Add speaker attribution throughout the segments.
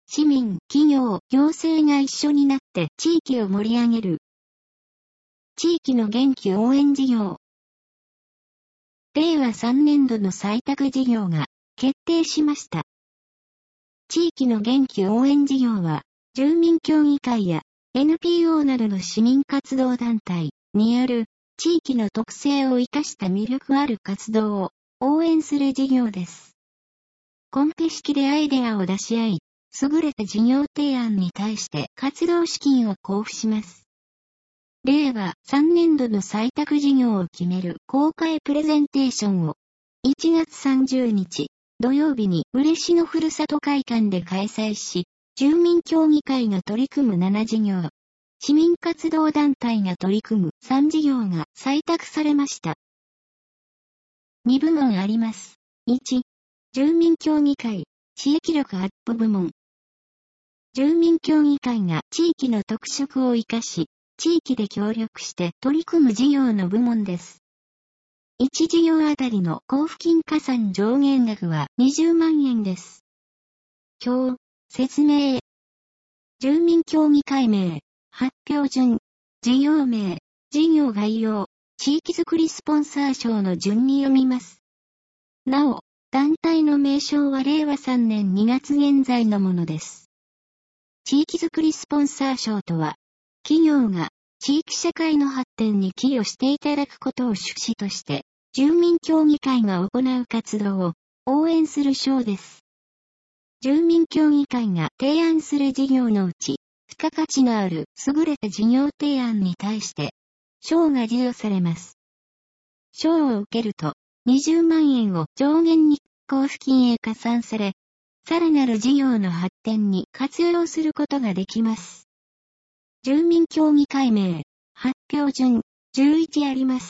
Speaker 1: 市民、企業、行政が一緒になって地域を盛り上げる。地域の元気応援事業。令和3年度の採択事業が決定しました。地域の元気応援事業は、住民協議会や NPO などの市民活動団体による地域の特性を生かした魅力ある活動を応援する事業です。コンペ式でアイデアを出し合い、優れた事業提案に対して活動資金を交付します。令和3年度の採択事業を決める公開プレゼンテーションを1月30日土曜日に嬉野ふるさと会館で開催し、住民協議会が取り組む7事業、市民活動団体が取り組む3事業が採択されました。2部門あります。1、住民協議会、地域力アップ部門。住民協議会が地域の特色を生かし、地域で協力して取り組む事業の部門です。1事業あたりの交付金加算上限額は20万円です。表、説明。住民協議会名、発表順、事業名、事業概要、地域づくりスポンサー賞の順に読みます。なお、団体の名称は令和3年2月現在のものです。地域づくりスポンサー賞とは、企業が地域社会の発展に寄与していただくことを趣旨として、住民協議会が行う活動を応援する賞です。住民協議会が提案する事業のうち、付加価値のある優れた事業提案に対して、賞が授与されます。賞を受けると、20万円を上限に交付金へ加算され、さらなる事業の発展に活用することができます。住民協議会名、発表順、11あります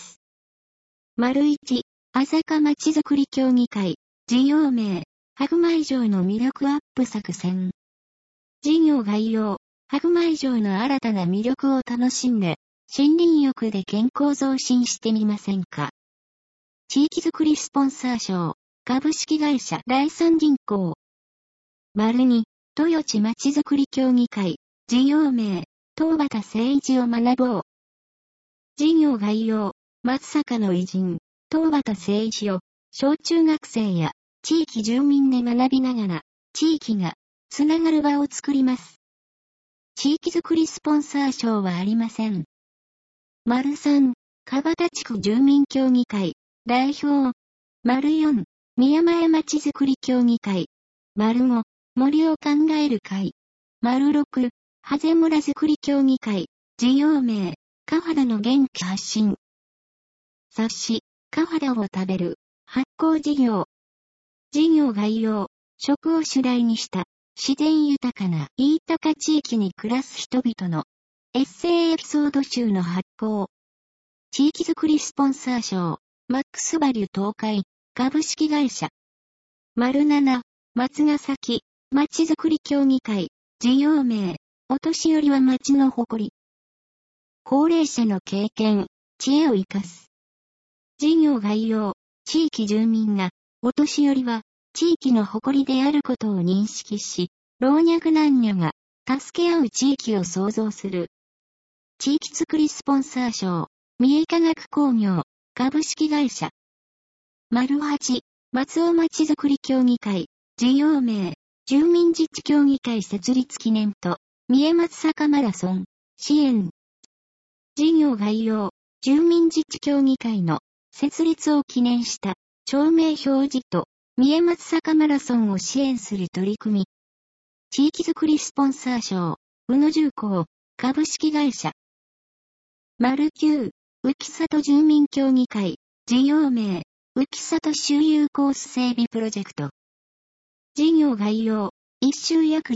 Speaker 1: 。1、朝霞まちづくり協議会、事業名、白米城の魅力アップ作戦。事業概要、白米城の新たな魅力を楽しんで、森林浴で健康増進してみませんか。地域づくりスポンサー賞、株式会社第三銀行。2、豊地まちづくり協議会、事業名、東畑誠一を学ぼう。事業概要、松阪の偉人、東畑誠一を、小中学生や地域住民で学びながら、地域がつながる場を作ります。地域づくりスポンサー賞はありません。3、蒲田地区住民協議会、代表。4、宮前まちづくり協議会。5、森を考える会。6、ハゼ村づくり協議会、事業名、カファダの元気発信。冊子、カファダを食べる、発酵事業。事業概要、食を主題にした、自然豊かな飯高地域に暮らす人々の、エッセイエピソード集の発行。地域づくりスポンサー賞、マックスバリュ東海、株式会社。7、松ヶ崎、まちづくり協議会、事業名、お年寄りは町の誇り。高齢者の経験、知恵を生かす。事業概要、地域住民が、お年寄りは、地域の誇りであることを認識し、老若男女が、助け合う地域を創造する。地域づくりスポンサー賞、三重化学工業、株式会社。8、松尾まちづくり協議会、事業名、住民自治協議会設立記念と、三重松阪マラソン、支援。事業概要、住民自治協議会の設立を記念した町名表示と三重松阪マラソンを支援する取り組み。地域づくりスポンサー賞、宇野重工、株式会社。9、浮里住民協議会、事業名、浮里周遊コース整備プロジェクト。事業概要、一周約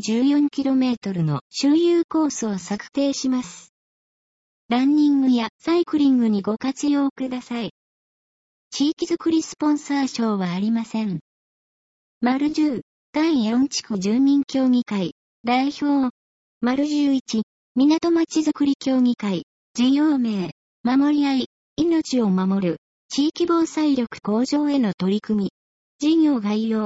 Speaker 1: 14km の周遊コースを策定します。ランニングやサイクリングにご活用ください。地域づくりスポンサー賞はありません。10、第4地区住民協議会、代表。11、港町づくり協議会、事業名、守り合い、命を守る、地域防災力向上への取り組み。事業概要、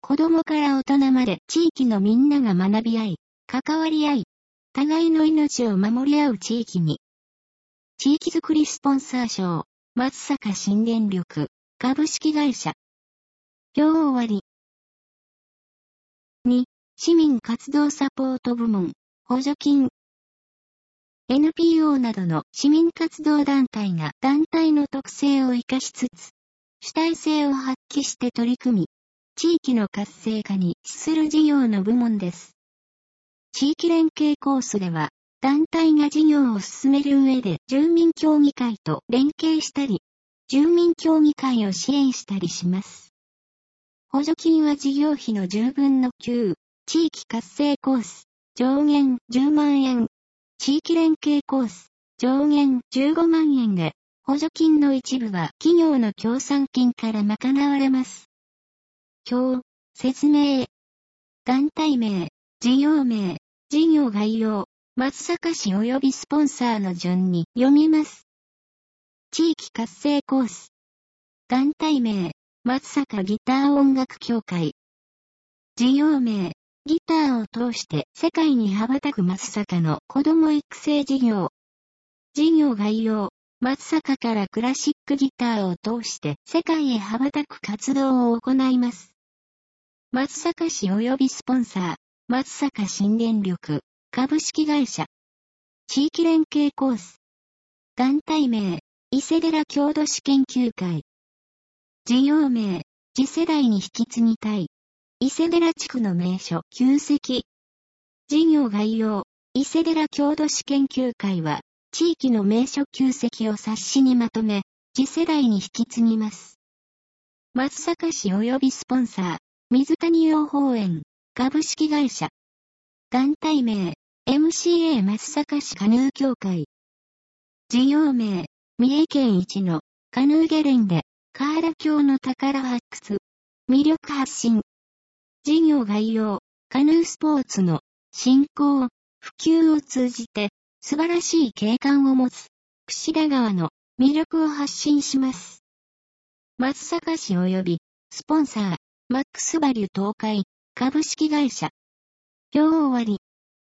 Speaker 1: 子供から大人まで地域のみんなが学び合い、関わり合い、互いの命を守り合う地域に。地域づくりスポンサー賞、松阪新電力、株式会社。表終わり。2、市民活動サポート部門、補助金。NPO などの市民活動団体が団体の特性を生かしつつ、主体性を発揮して取り組み、地域の活性化に資する事業の部門です。地域連携コースでは、団体が事業を進める上で住民協議会と連携したり、住民協議会を支援したりします。補助金は事業費の10分の9、地域活性コース、上限10万円。地域連携コース、上限15万円で、補助金の一部は企業の協賛金から賄われます。表、説明。団体名、事業名、事業概要、松阪市及びスポンサーの順に読みます。地域活性コース。団体名、松阪ギター音楽協会。事業名、ギターを通して世界に羽ばたく松阪の子ども育成事業。事業概要、松阪からクラシックギターを通して世界へ羽ばたく活動を行います。松阪市及びスポンサー、松阪新電力、株式会社。地域連携コース。団体名、伊勢寺郷土史研究会。事業名、次世代に引き継ぎたい。伊勢寺地区の名所、旧跡。事業概要、伊勢寺郷土史研究会は、地域の名所旧跡を冊子にまとめ、次世代に引き継ぎます。松阪市及びスポンサー、水谷養蜂園、株式会社。団体名、MCA 松阪市カヌー協会。事業名、三重県一のカヌーゲレンデ、カーラ峡の宝発掘。魅力発信。事業概要、カヌースポーツの振興、普及を通じて素晴らしい景観を持つ櫛田川の魅力を発信します。松阪市及びスポンサー、マックスバリュ東海株式会社。表終わり。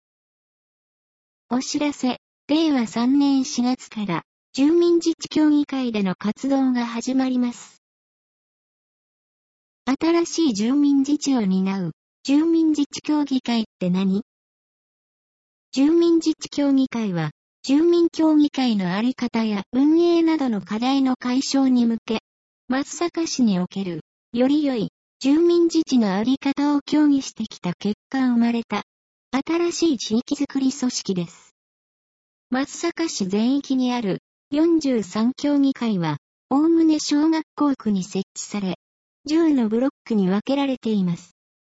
Speaker 1: お知らせ、令和3年4月から住民自治協議会での活動が始まります。新しい住民自治を担う住民自治協議会って何？住民自治協議会は住民協議会のあり方や運営などの課題の解消に向け、松阪市におけるより良い住民自治のあり方を協議してきた結果生まれた新しい地域づくり組織です。松阪市全域にある43協議会は、おおむね小学校区に設置され、10のブロックに分けられています。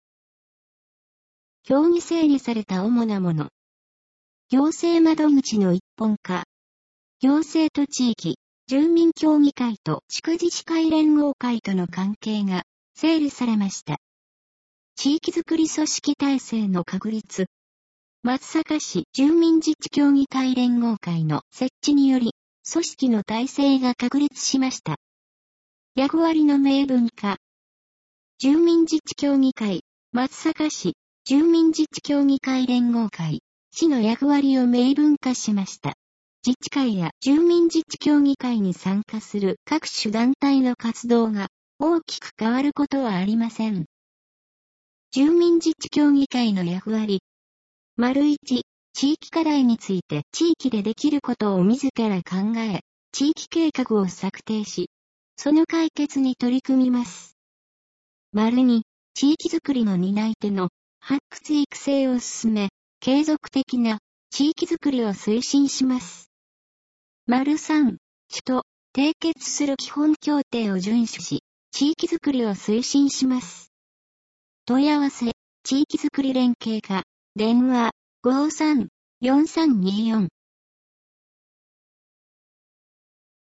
Speaker 1: 表に整理された主なもの。行政窓口の一本化。行政と地域、住民協議会と地区自治会連合会との関係が整理されました。地域づくり組織体制の確立。松阪市住民自治協議会連合会の設置により、組織の体制が確立しました。役割の明文化。住民自治協議会、松阪市、住民自治協議会連合会、市の役割を明文化しました。自治会や住民自治協議会に参加する各種団体の活動が大きく変わることはありません。住民自治協議会の役割。1、地域課題について地域でできることを自ら考え、地域計画を策定し、その解決に取り組みます。2、地域づくりの担い手の発掘育成を進め、継続的な地域づくりを推進します。3、市と締結する基本協定を遵守し、地域づくりを推進します。問い合わせ、地域づくり連携課、電話、53-4324